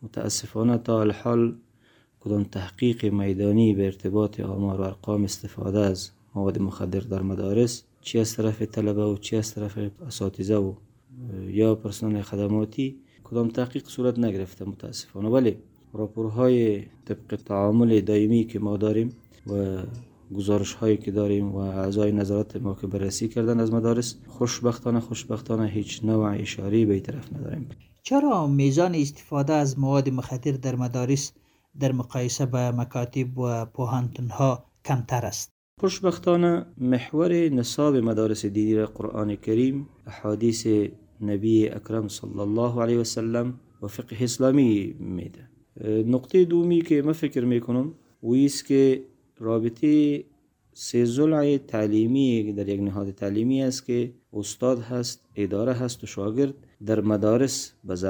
متاسفانه تا الحال کدام تحقیق میدانی به ارتباط آمار و ارقام استفاده از مواد مخدر در مدارس، چی از طرف طلبه و چی از طرف اساتذه و یا پرسنل خدماتی، کدام تحقیق صورت نگرفته متاسفانه. ولی راپورهای طبق تعامل دائمی که ما داریم و گزارش هایی که داریم و اعضای نظارت ما که بررسی کردن از مدارس، خوشبختانه هیچ نوع اشاری به این طرف نداریم. چرا میزان استفاده از مواد مخدر در مدارس در مقایسه با مکاتب و پوهنتون‌ها کمتر است؟ خوشبختانه محور نصاب مدارس دینی را قرآن کریم، احادیث نبی اکرم صلی الله علیه و سلم و فقه اسلامی میده. نقطه دومی که من فکر میکنم و ایست که رابطه سه ضلع تعلیمی در یک نهاد تعلیمی است که استاد هست، اداره هست و شاگرد در مدارس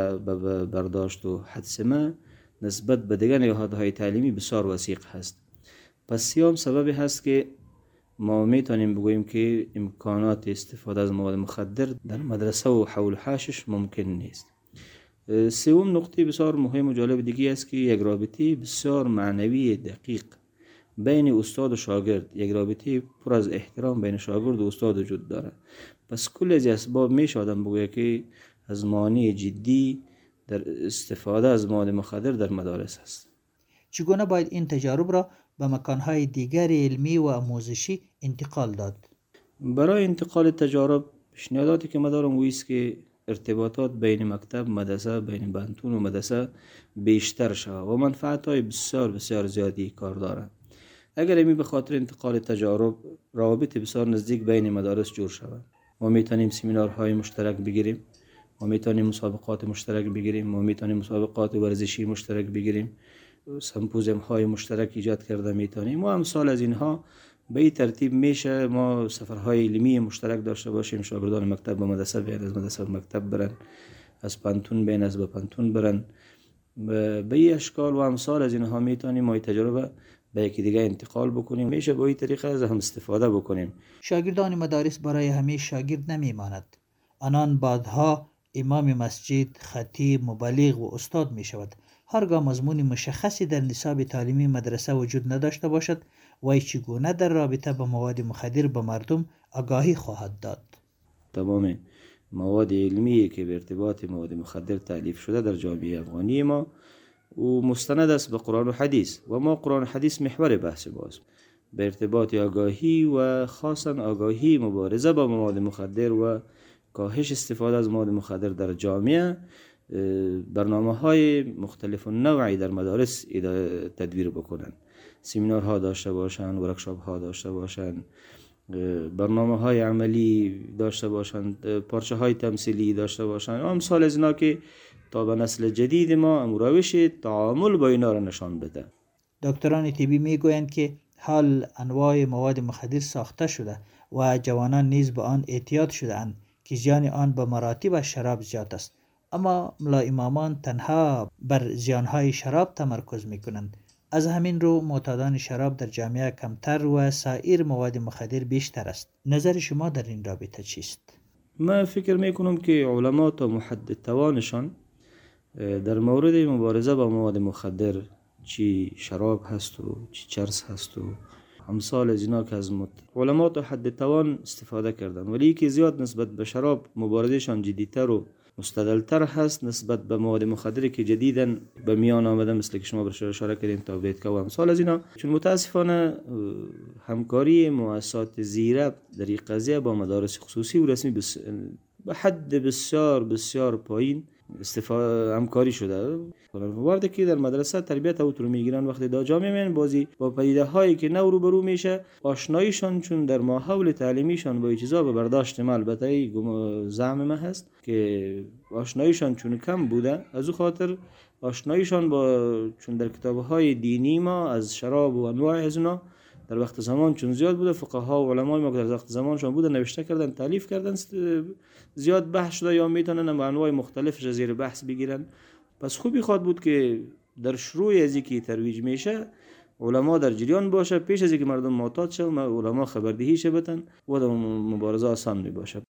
برداشت و حدس ما نسبت به دیگر نهادهای تعلیمی بسیار وثیق هست. پس سیام سبب هست که ما میتونیم بگوییم که امکانات استفاده از مواد مخدر در مدرسه و حول حاشش ممکن نیست. سوم نقطه بسیار مهم و جالب دیگه است که یک رابطه بسیار معنوی دقیق بین استاد و شاگرد، یک رابطه پر از احترام بین شاگرد و استاد وجود داره. پس کل از اسباب میشه آدم بگوید که از مانع جدی در استفاده از مواد مخدر در مدارس است. چگونه باید این تجارب را به مکانهای دیگر علمی و آموزشی انتقال داد؟ برای انتقال تجارب پیشنهاداتی که من دارم است که ارتباطات بین مکتب، مدرسه، بین بنتون و مدرسه بیشتر شود و منفعت‌های بسیار بسیار زیادی کار دارد. اگر به خاطر انتقال تجارب روابط بسیار نزدیک بین مدارس جور شود، ما میتونیم سمینارهای مشترک بگیریم، ما میتونیم مسابقات مشترک بگیریم، ما میتونیم مسابقات ورزشی مشترک بگیریم، سمپوزیوم های مشترک ایجاد کرده میتونیم و امثال از اینها. به این ترتیب میشه ما سفرهای علمی مشترک داشته باشیم، شاگردان مکتب به مدرسه بیان، از مدرسه به مکتب برن، از پانتون بیان از به پانتون برن. به این اشکال و امثال از اینها میتونیم ما تجربه به یکی دیگه انتقال بکنیم، میشه با این طریقه از هم استفاده بکنیم. شاگردان مدارس برای همه شاگرد نمیماند، آنان بعدها امام مسجد، خطیب، مبلغ و استاد می شود. هرگاه مضمون مشخصی در نصاب تعلیمی مدرسه وجود نداشته باشد، وی چگونه در رابطه با مواد مخدر به مردم آگاهی خواهد داد؟ تمام مواد علمی که به ارتباط مواد مخدر تألیف شده در جامعه افغانی ما و مستند است به قرآن و حدیث و ما قرآن و حدیث محور بحث باز به ارتباط آگاهی و خاصا آگاهی مبارزه با مواد مخدر و کاهش استفاده از مواد مخدر در جامعه، برنامه‌های مختلف و نوعی در مدارس تدبیر بکنن، سمینارها داشته باشن، ورکشاپ‌ها داشته باشن، برنامه‌های عملی داشته باشن، پارچه‌های تمثیلی داشته باشن و امثال از اینا که تا به نسل جدید ما روش تعامل با اینا را نشان بده. دکتران طبی میگویند که حال انواع مواد مخدر ساخته شده و جوانان نیز به آن اعتیاد شده‌اند که زیان آن به مراتب از شراب زیاد است. اما ملا امامان تنها بر زیانهای شراب تمرکز میکنند. از همین رو معتادان شراب در جامعه کمتر و سایر مواد مخدر بیشتر است. نظر شما در این رابطه چیست؟ من فکر میکنم که علما تا محدد توانشان در مورد مبارزه با مواد مخدر، چی شراب هست و چی چرس هست و امثال از اینا که از علما تا حد توان استفاده کردن، ولی که زیاد نسبت به شراب مبارزهشان جدیتر و مستدلتر هست نسبت به مواد مخدری که جدیدن به میان آمده، مثل که شما برش اشاره کردین تابلیت و امثال از اینا. چون متاسفانه همکاری مؤسسات زیره در این قضیه با مدارس خصوصی و رسمی به حد بسیار بسیار پایین همکاری شده. وقتی که در مدرسه تربیت او رو میگیرن، وقتی در جامعه میان بازی با پدیده هایی که نو روبرو میشه، آشناییشان چون در ماحول تعلیمیشان با چیزا به برداشت ما، البته زعم ما هست که آشناییشان چون کم بوده، از او خاطر آشناییشان با چون در کتاب‌های دینی ما از شراب و انواع از اونا در وقت زمان چون زیاد بوده، فقها و علمای ما که در وقت زمانشان بوده نوشته کردن، تالیف کردن، زیاد بحث شده یا میتونن انواع مختلفش زیر بحث بگیرن. پس خوبی خواد بود که در شروع از اینکه ترویج میشه علما در جریان باشه، پیش از اینکه مردم معتاد شون علما خبردهی شه بتن و مبارزه آسان می باشه.